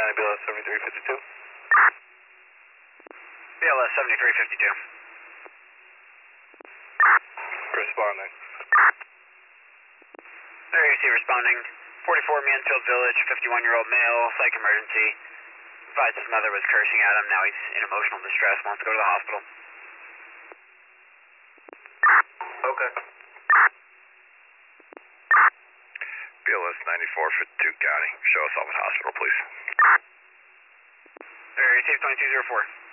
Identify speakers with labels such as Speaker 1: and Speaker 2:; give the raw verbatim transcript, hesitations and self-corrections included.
Speaker 1: County, B L S seventy-three fifty-two.
Speaker 2: B L S seventy-three fifty-two.
Speaker 1: Responding.
Speaker 2: There you see responding. forty-four Mansfield Village, fifty-one-year-old male, psych emergency. Advised his mother was cursing at him. Now he's in emotional distress, wants to go to the hospital.
Speaker 1: Okay.
Speaker 3: B L S ninety-four fifty-two County. Show us off at hospital, please.
Speaker 2: There you see twenty-two oh four.